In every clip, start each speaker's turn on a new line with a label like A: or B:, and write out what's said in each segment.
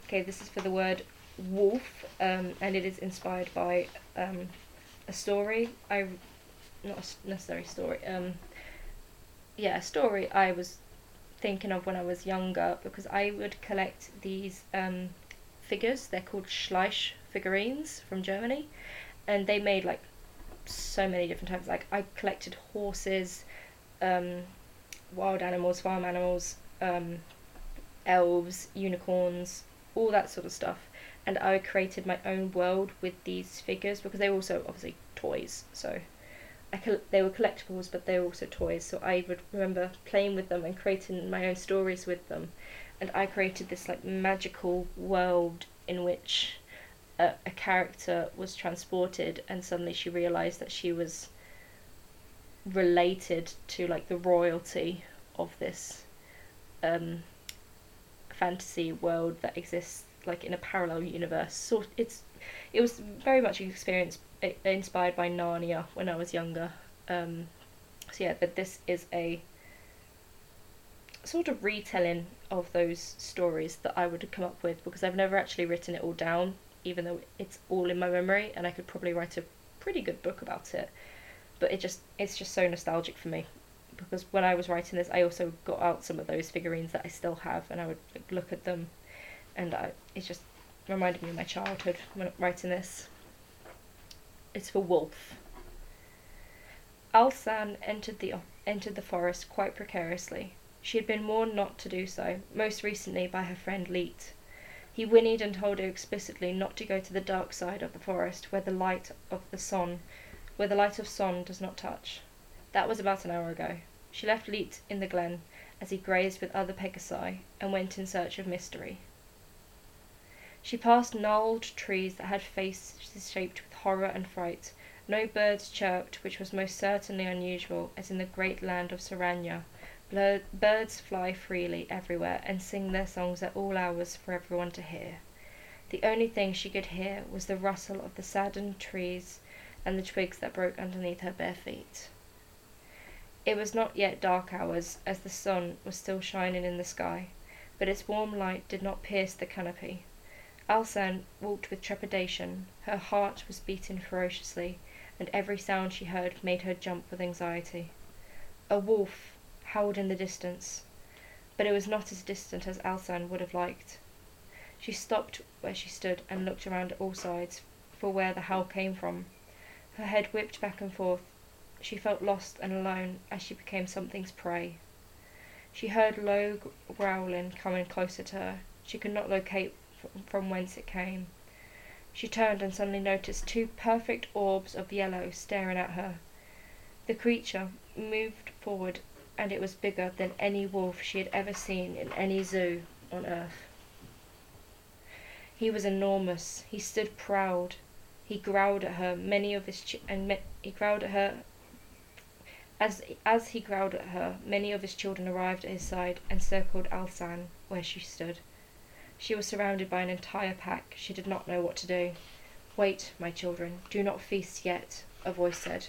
A: Okay, this is for the word wolf, and it is inspired by a story. Not a necessary story. A story I was thinking of when I was younger, because I would collect these figures. They're called Schleich figurines from Germany, and they made like so many different types. Like I collected horses, wild animals, farm animals, elves, unicorns, all that sort of stuff. And I created my own world with these figures because they were also obviously toys. So they were collectibles, but they were also toys. So I would remember playing with them and creating my own stories with them. And I created this like magical world in which a character was transported, and suddenly she realised that she was related to like the royalty of this fantasy world that exists like in a parallel universe. So it was very much an experience inspired by Narnia when I was younger. But this is a sort of retelling of those stories that I would have come up with, because I've never actually written it all down, even though it's all in my memory and I could probably write a pretty good book about it. But it's just so nostalgic for me, because when I was writing this I also got out some of those figurines that I still have, and I would like, look at them, and it just reminded me of my childhood when writing this. It's for Wolf. Alsan entered the forest quite precariously. She had been warned not to do so, most recently by her friend Leet. He whinnied and told her explicitly not to go to the dark side of the forest where the light of Son does not touch. That was about an hour ago. She left Leet in the glen as he grazed with other Pegasi, and went in search of mystery. She passed gnarled trees that had faces shaped with horror and fright. No birds chirped, which was most certainly unusual, as in the great land of Saranya. Birds fly freely everywhere and sing their songs at all hours for everyone to hear. The only thing she could hear was the rustle of the saddened trees and the twigs that broke underneath her bare feet. It was not yet dark hours, as the sun was still shining in the sky, but its warm light did not pierce the canopy. Alsan walked with trepidation. Her heart was beating ferociously, and every sound she heard made her jump with anxiety. A wolf howled in the distance, but it was not as distant as Alsan would have liked. She stopped where she stood and looked around at all sides for where the howl came from. Her head whipped back and forth. She felt lost and alone as she became something's prey. She heard low growling coming closer to her. She could not locate from whence it came. She turned and suddenly noticed two perfect orbs of yellow staring at her. The creature moved forward, and it was bigger than any wolf she had ever seen in any zoo on earth. He was enormous. He stood proud. He growled at her. As he growled at her, many of his children arrived at his side and circled Alsan where she stood. She was surrounded by an entire pack. She did not know what to do. "Wait, my children. Do not feast yet," a voice said.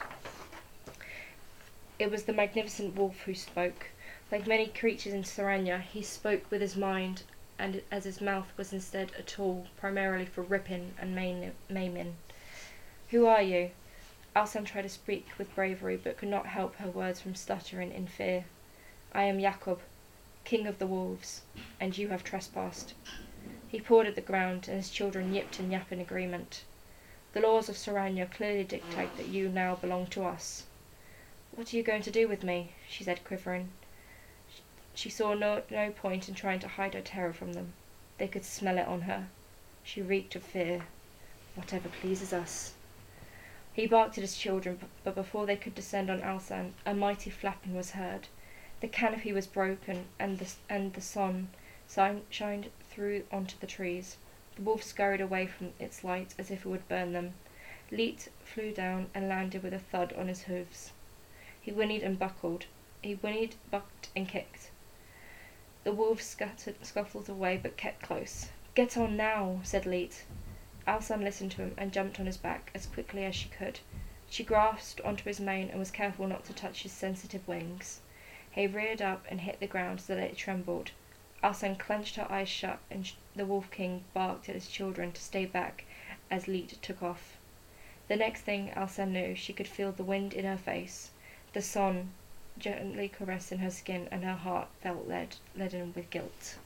A: It was the magnificent wolf who spoke. Like many creatures in Saranya, he spoke with his mind, and as his mouth was instead a tool primarily for ripping and maiming. "Who are you?" Alsan tried to speak with bravery, but could not help her words from stuttering in fear. "I am Jakob, king of the wolves, and you have trespassed." He pawed at the ground, and his children yipped and yapped in agreement. "The laws of Saranya clearly dictate that you now belong to us." "What are you going to do with me?" she said, quivering. She saw no point in trying to hide her terror from them. They could smell it on her. She reeked of fear. "Whatever pleases us." He barked at his children, but before they could descend on Alsan, a mighty flapping was heard. The canopy was broken, and the sun shined through onto the trees. The wolf scurried away from its light as if it would burn them. Leet flew down and landed with a thud on his hooves. He whinnied and bucked and kicked. The wolf scuffled away but kept close. "Get on now," said Leet. Alsan listened to him and jumped on his back as quickly as she could. She grasped onto his mane and was careful not to touch his sensitive wings. He reared up and hit the ground so that it trembled. Alsan clenched her eyes shut and the Wolf King barked at his children to stay back as Leet took off. The next thing Elsa knew, she could feel the wind in her face, the sun gently caressing her skin, and her heart felt leaden with guilt.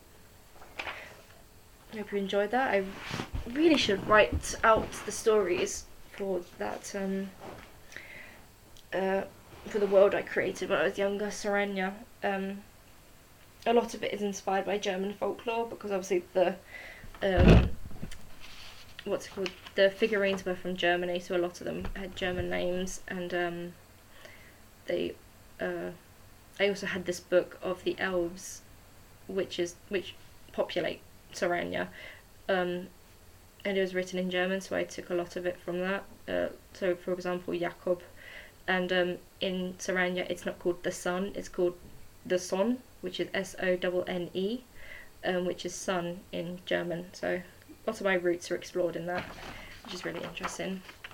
A: I hope you enjoyed that. I really should write out the stories for that, for the world I created when I was younger, Saranya. A lot of it is inspired by German folklore, because obviously the the figurines were from Germany, so a lot of them had German names, and I also had this book of the elves, which populate Saranya, and it was written in German, so I took a lot of it from that. So, for example, Jakob, and in Saranya, it's not called the sun; it's called the Son, which is Sonne, which is sun in German. So, lots of my roots are explored in that, which is really interesting.